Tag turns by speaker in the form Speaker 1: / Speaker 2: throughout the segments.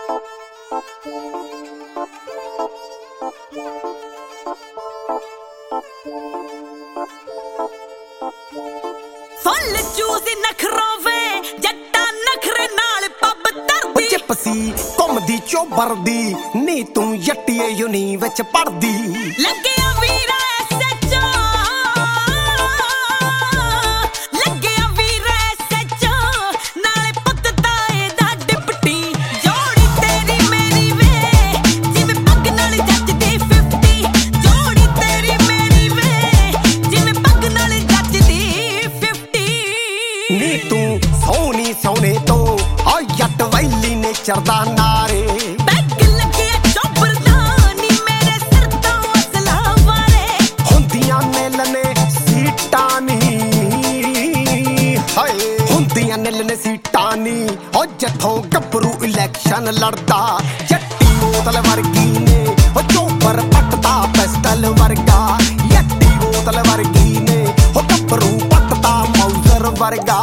Speaker 1: ਫੁੱਲ ਚੂਸ ਨਖਰੋਵੇ ਜੱਟਾਂ ਨਖਰੇ ਨਾਲ ਪੱਬ ਧਰਦੀ
Speaker 2: ਜਿਪਸੀ ਘੁੰਮਦੀ ਚੋਬਰ ਦੀ ਨੀ ਤੂੰ ਜੱਟੀਏ ਯੂਨੀ ਵਿੱਚ ਪੜਦੀ
Speaker 1: ਲੱਗਿਆ ਵੀਰਾ ਐਸਐਚਓ ਲੱਗਿਆ ਵੀਰਾ ਐਸਐਚਓ ਨਾਲੇ ਪੁੱਤ ਤਾਏ ਦਾ ਡਿਪਟੀ ਜੋੜੀ ਤੇਰੀ ਮੇਰੀ ਵੇ ਜਿਵੇਂ ਪੱਗ ਨਾਲ ਜੱਜਦੀ 50 ਜੋੜੀ ਤੇਰੀ ਮੇਰੀ ਵੇ ਜਿਵੇਂ ਪੱਗ ਨਾਲ ਜੱਜਦੀ 50
Speaker 2: ਨੀ ਤੂੰ ਸੋਹਣੀ ਸੋਹਣੇ ਤੋਂ ਆ ਜੱਟ ਵੈਲੀ ਨੇ ਚੜਦਾ ਨਾਰੇ
Speaker 1: ਬੈਗ ਲੱਗਿਆ ਚੋਬਰ ਦਾ ਨੀ ਮੇਰੇ ਸਿਰ ਤੋਂ ਅਸਲਾ ਵਾਰੇ
Speaker 2: ਹੁੰਦੀਆਂ ਨਿਲਨੇ ਸੀਟਾਂ ਨੀ ਹਾਏ ਹੁੰਦੀਆਂ ਨਿਲਨੇ ਸੀਟਾਂ ਨੀ ਉਹ ਜੱਥੋਂ ਗੱਭਰੂ ਇਲੈਕਸ਼ਨ ਲੜਦਾ ਜੱਟੀ ਬੋਤਲ ਵਰਗੀ ਨੇ ਉਹ ਚੋਬਰ ਪੱਟਦਾ ਪਿਸਟਲ ਵਰਗਾ ਜੱਟੀ ਬੋਤਲ ਵਰਗੀ ਨੇ ਉਹ ਗੱਭਰੂ ਪੱਟਦਾ ਮੌਜ਼ਰ ਵਰਗਾ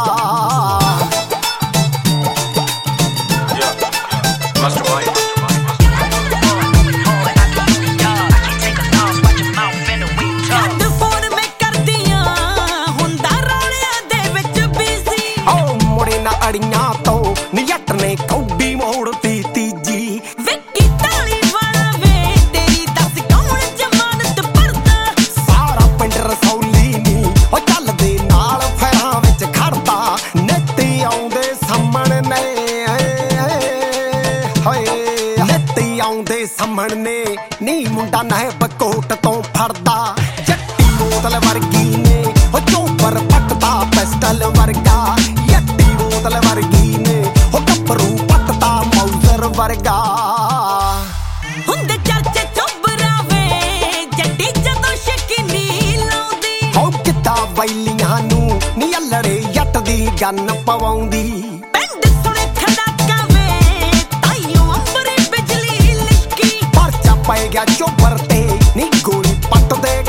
Speaker 1: ਛੱਡ ਫੋਨ ਮੈਂ ਕਰਦੀਆਂ ਹੁੰਦਾ ਰੌਲਿਆਂ ਦੇ ਵਿੱਚ ਬਿਜ਼ੀ
Speaker 2: ਓ ਮੁੜੇ ਨਾ ਅੜੀਆਂ ਤੋਂ ਨੀ ਜੱਟ ਨੇ ਕੌਡੀ ਮੋੜਤੀ ਤੀਜੀ
Speaker 1: ਵਿੱਕੀ ਢਾਲੀ ਵਾਲਾ ਵੇ ਤੇਰੀ ਦੱਸ ਕੌਣ ਜ਼ਮਾਨਤ ਭਰਦਾ
Speaker 2: ਸਾਰਾ ਪਿੰਡ ਰਸੌਲੀ ਨੀ ਉਹ ਚੱਲਦੇ ਨਾਲ ਫੈਰਾਂ ਵਿੱਚ ਖੜਦਾ ਨੇਤੀ ਆਉਂਦੇ ਸਾਹਮਣੇ ਹਾਏ ਨੇਤੀ ਆਉਂਦੇ ਸਾਹਮਣੇ ਨੀ ਮੁੰਡਾ ਨਾਇਬ ਕੋਟ ਤੋਂ ਫੜਦਾ ਜੱਟੀ ਬੋਤਲ ਵਰਗੀ ਨੇ ਉਹ ਚੋਬਰ ਪੱਟਦਾ ਪਿਸਟਲ ਵਰਗਾ ਜੱਟੀ ਬੋਤਲ ਵਰਗੀ ਨੇ ਉਹ ਗੱਭਰੂ ਪੱਟਦਾ ਮੌਜ਼ਰ ਵਰਗਾ
Speaker 1: ਹੁੰਦੇ ਚਰਚੇ ਚੋਬਰਾ ਵੇ ਜੱਟੀ ਜਦੋਂ ਸ਼ਕੀਨੀ ਲਾਉਂਦੀ
Speaker 2: ਉਹ ਕਿੱਦਾਂ ਵੈਲੀਆਂ ਨੂੰ ਨੀ ਅਲੜੇ ਜੱਟ ਦੀ ਗੰਨ ਪਵਾਉਂਦੀ
Speaker 1: ਪਿੰਡ ਸੁਣੇ ਖੜਾਕਾ ਵੇ ਤਾਈਓ ਅੰਬਰੇ ਬਿਜਲੀ ਲਿਸ਼ਕੀ
Speaker 2: ਪਰਚਾ ਪੈ ਗਿਆ ਚੋਬਰ ਤੇ ਨੀ ਗੋਲੀ ਪੱਟ ਦੇ